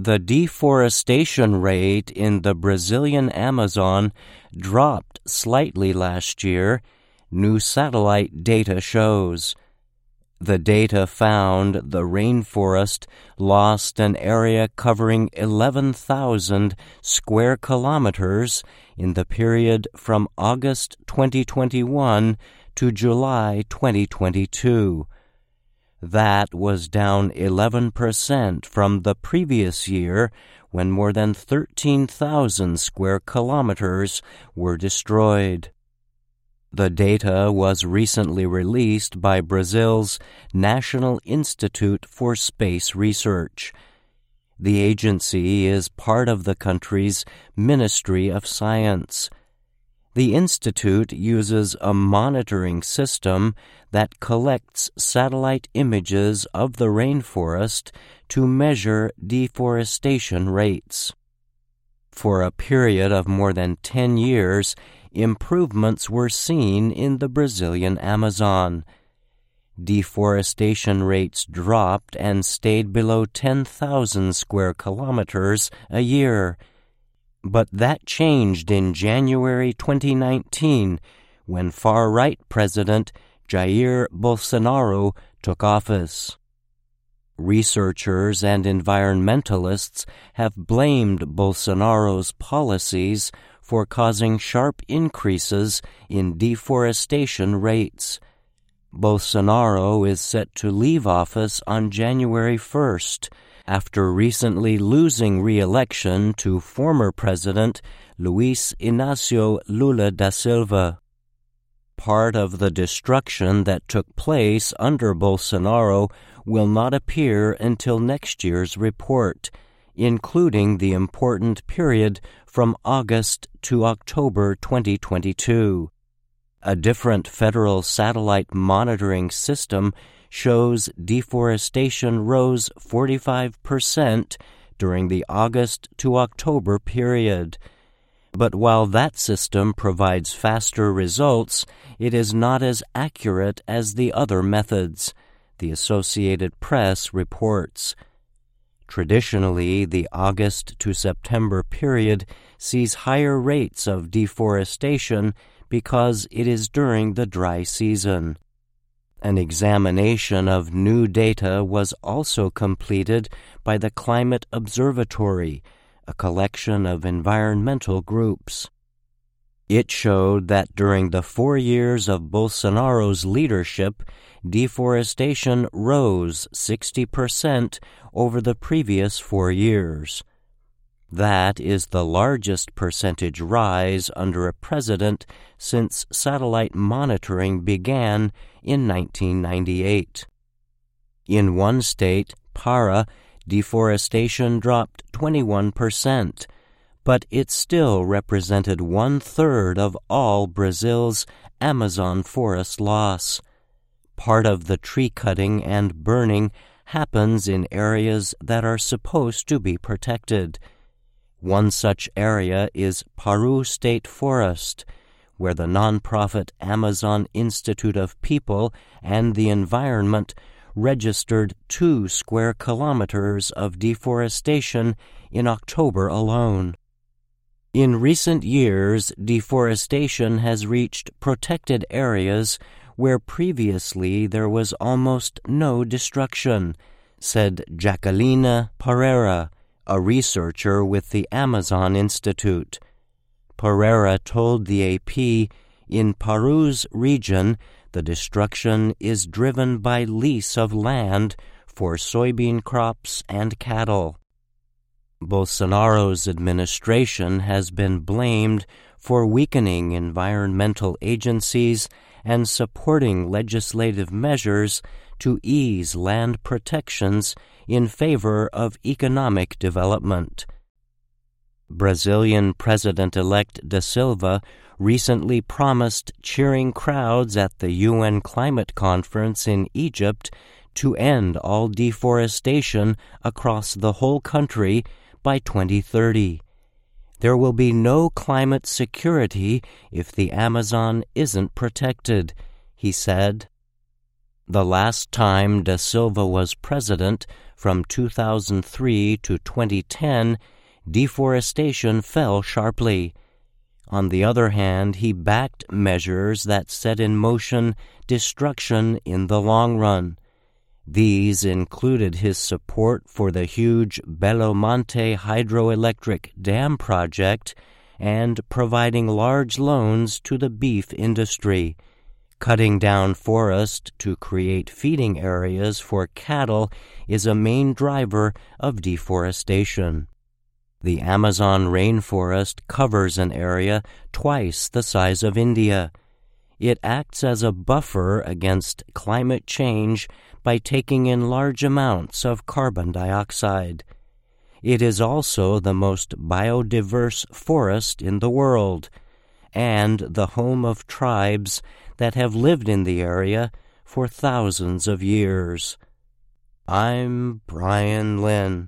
The deforestation rate in the Brazilian Amazon dropped slightly last year, new satellite data shows. The data found the rainforest lost an area covering 11,000 square kilometers in the period from August 2021 to July 2022. That was down 11% from the previous year, when more than 13,000 square kilometers were destroyed. The data was recently released by Brazil's National Institute for Space Research. The agency is part of the country's Ministry of Science. The institute uses a monitoring system that collects satellite images of the rainforest to measure deforestation rates. For a period of more than 10 years, improvements were seen in the Brazilian Amazon. Deforestation rates dropped and stayed below 10,000 square kilometers a year. But that changed in January 2019, when far-right President Jair Bolsonaro took office. Researchers and environmentalists have blamed Bolsonaro's policies for causing sharp increases in deforestation rates. Bolsonaro is set to leave office on January 1st, after recently losing re-election to former President Luiz Inácio Lula da Silva. Part of the destruction that took place under Bolsonaro will not appear until next year's report, including the important period from August to October 2022. A different federal satellite monitoring system shows deforestation rose 45% during the August to October period. But while that system provides faster results, it is not as accurate as the other methods, the Associated Press reports. Traditionally, the August to September period sees higher rates of deforestation because it is during the dry season. An examination of new data was also completed by the Climate Observatory, a collection of environmental groups. It showed that during the 4 years of Bolsonaro's leadership, deforestation rose 60% over the previous 4 years. That is the largest percentage rise under a president since satellite monitoring began in 1998. In one state, Para, deforestation dropped 21%, but it still represented 1/3 of all Brazil's Amazon forest loss. Part of the tree cutting and burning happens in areas that are supposed to be protected. One such area is Paru State Forest, where the nonprofit Amazon Institute of People and the Environment registered 2 square kilometers of deforestation in October alone. In recent years, deforestation has reached protected areas where previously there was almost no destruction, said Jacqueline Pereira, a researcher with the Amazon Institute. Pereira told the AP, in Paru's region, the destruction is driven by lease of land for soybean crops and cattle. Bolsonaro's administration has been blamed for weakening environmental agencies and supporting legislative measures to ease land protections in favor of economic development. Brazilian President-elect Da Silva recently promised cheering crowds at the UN Climate Conference in Egypt to end all deforestation across the whole country by 2030. There will be no climate security if the Amazon isn't protected, he said. The last time Da Silva was president, from 2003 to 2010, deforestation fell sharply. On the other hand, he backed measures that set in motion destruction in the long run. These included his support for the huge Belo Monte hydroelectric dam project and providing large loans to the beef industry. Cutting down forest to create feeding areas for cattle is a main driver of deforestation. The Amazon rainforest covers an area twice the size of India. It acts as a buffer against climate change by taking in large amounts of carbon dioxide. It is also the most biodiverse forest in the world, and the home of tribes that have lived in the area for thousands of years. I'm Brian Lynn.